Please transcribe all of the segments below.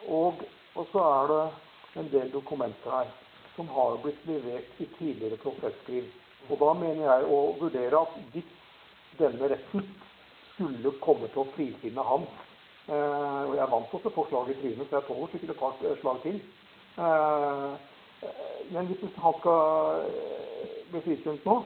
og så det en del dokumenter her som har blitt levert i tidligere prosesskriv. Og da mener jeg å vurdere at hvis denne retten skulle komme til å frifinne ham, og jeg vant også forslag i trynet, så jeg tåler sikkert et par slag til. Men hvis han skal bli frikjent nå,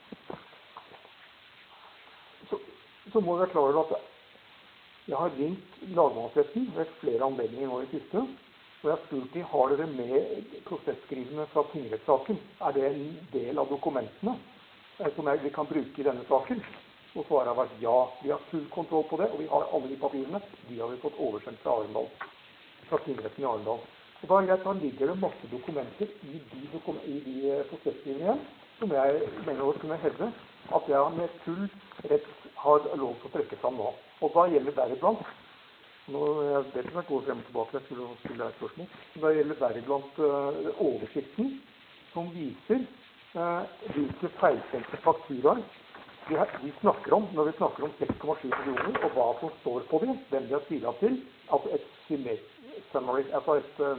så må vi være klar over at jeg har ringt lagmannsretten ved flere anledninger nå i siste, og jeg har spurt dem, har dere med prosessskrivene fra tingrettssaken? Det en del av dokumentene som vi kan bruke i denne saken? Og svaret har vært ja, vi har full kontroll på det, og vi har alle de papirene. De har vi fått oversendt fra Arendal, fra tingretten i Arendal. Og da ligger det masse dokumenter i de prosessskrivene igjen, som jeg mener å kunne hevde at jeg med full rett har lov til å trekke fram nå. Og da gjelder deriblant, jeg vet ikke om jeg går frem og tilbake, jeg skulle stille et spørsmål, men da gjelder deriblant oversikten som viser hvilke feilkjente fakturaer vi snakker om når vi snakker om 6,7 millioner, og hva som står på dem, hvem de har stilet til, altså et summary, altså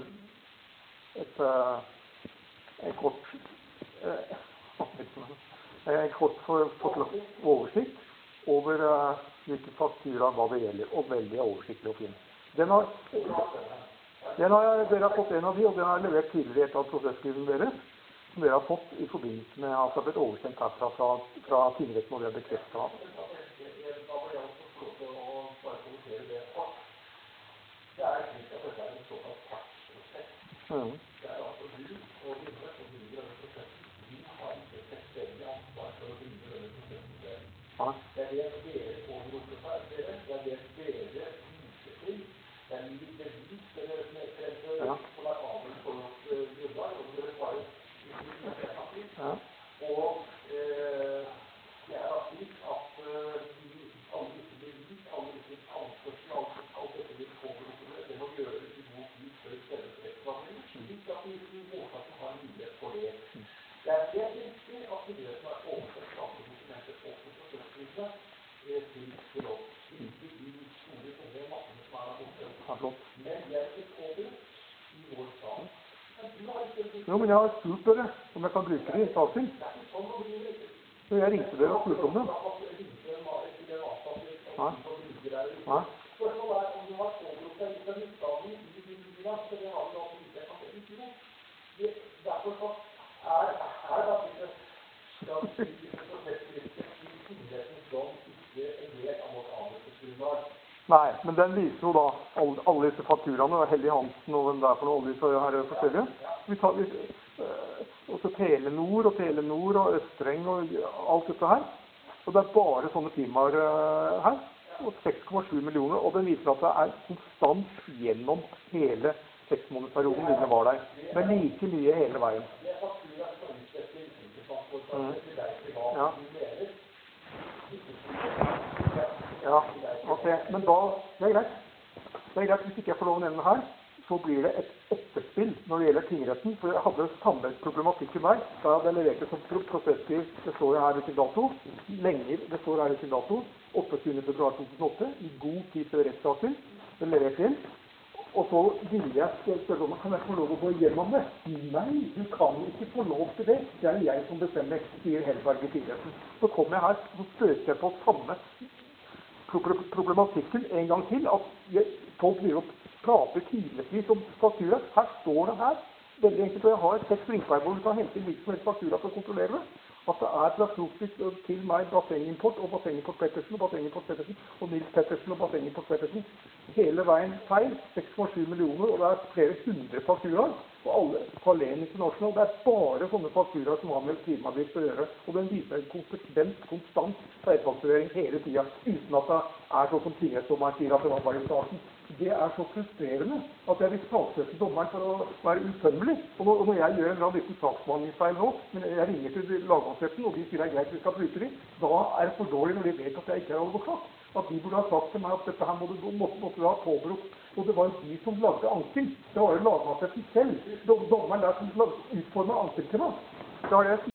en kort oversikt over hvilke fakturer hva det gjelder, og veldig oversiktlig å finne. Dere har fått en av de, og den har levert tidligere et av prosesskriven deres, som dere har fått i forbindelse med at det har blitt oversendt herfra fra tingretten, og det bekreftet av. Jo, men jeg har spurt dere om jeg kan bruke det i saken. Så jeg ringte dere og spurte om det. Ja. Nei, men den viser jo da alle disse fakturaene, Hellig Hansen og den der for noe olje her forskjellige. Også Telenor og Østreng og alt dette her. Og det bare sånne firmaer her, og 6,7 millioner, og den viser at det konstant gjennom hele 6-månedersperioden denne var der. Men like mye hele veien. Ja. Ja, ok. Men da, det greit. Det greit hvis ikke jeg får lov å nevne her, så blir det et etterspill når det gjelder tingretten, for jeg hadde samme problematikken der, da jeg leverte som prosesskriv, det står her hvilken dato, det står her hvilken dato, 28. februar 2008, i god tid før rettssaken, det leverte inn, og så ville jeg spørre om, kan jeg få lov å gå gjennom det? Nei, du kan ikke få lov til det, det jeg som bestemmer, sier Helberg i tingretten. Så kom jeg her, så støter jeg på samme problematikken en gang til, at folk blir å prate tidligvis om faktura. Her står det her, veldig enkelt, og jeg har 6 ringfeil hvor du kan hente inn hvilken som helst faktura for å kontrollere det, at det fra Krokvik til meg Bassengimport og Bassengimport Pettersen og Bassengimport Pettersen og Nils Pettersen og Bassengimport Pettersen. Hele veien feil, 6,7 millioner, og det flere 100 fakturaer, og alle Falen International. Det bare sånne fakturaer som har med firmadrift å gjøre, og den viser en konstant feilfakturering hele tiden, uten at det sånn som tingrettsdommeren sier at det var bare i starten. Det så frustrerende at jeg vil saksøke dommeren for å være utømmelig. Og når jeg gjør en liten saksbehandlingsfeil nå, men jeg ringer til lagmannsretten, og de sier det greit, vi skal bruke dem, da det for dårlig når de vet at jeg ikke advokat. At de burde ha sagt til meg at dette her måtte du ha påbrukt. Og det var jo de som lagde anken. Det var jo lagmannsretten selv. Dommeren der som utformet anken til meg. Da har jeg